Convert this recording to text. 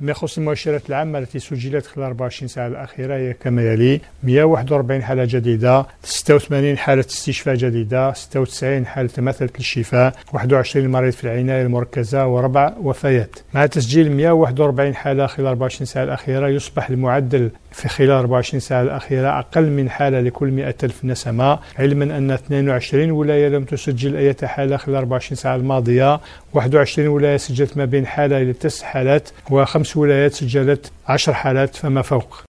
ما يخص المؤشرات العامة التي سجلت خلال 24 ساعة الأخيرة هي كما يلي: 141 حالة جديدة، 86 حالة استشفاء جديدة، 96 حالة تماثلة للشفاء، 21 مريض في العناية المركزة، و4 وفيات. مع تسجيل 141 حالة خلال 24 ساعة الأخيرة، يصبح المعدل في خلال 24 ساعة الأخيرة أقل من حالة لكل 100,000 نسمة، علما أن 22 ولاية لم تسجل أي حالة خلال 24 ساعة الماضية، 21 ولاية سجلت ما بين حالة إلى 9 حالات، و5 ولايات سجلت 10 حالات فما فوق.